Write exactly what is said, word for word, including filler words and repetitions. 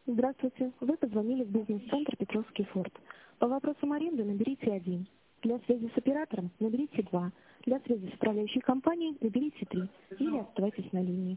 Здравствуйте. Вы позвонили в бизнес-центр Петровский форт. По вопросам аренды наберите один. Для связи с оператором наберите два. Для связи с управляющей компанией наберите три. Или оставайтесь на линии.